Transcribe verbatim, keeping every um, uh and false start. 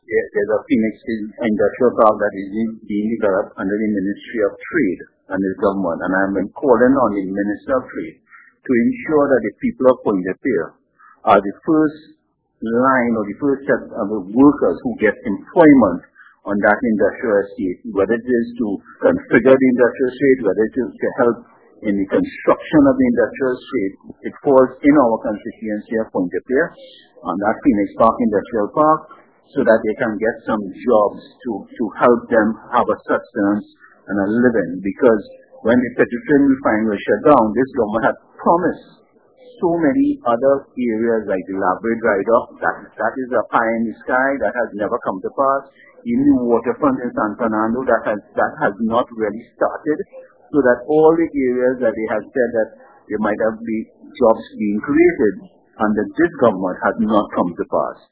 there, there's a Phoenix industrial park that is being developed under the Ministry of Trade and the government, and I'm calling on the Minister of Trade to ensure that the people of Point de Pierre are the first line or the first set of workers who get employment on that industrial estate, whether it is to configure the industrial estate, whether it is to help in the construction of the industrial estate. It falls in our constituency of Point de Pierre on that Phoenix Park Industrial Park, so that they can get some jobs to, to help them have a sustenance and a living. Because when the petroleum refinery was shut down, this government had promised so many other areas like the Labrador Dry Dock, that, that is a pie in the sky, that has never come to pass. Even the waterfront in San Fernando, that has, that has not really started. So that all the areas that they had said that there might have been jobs being created under this government has not come to pass.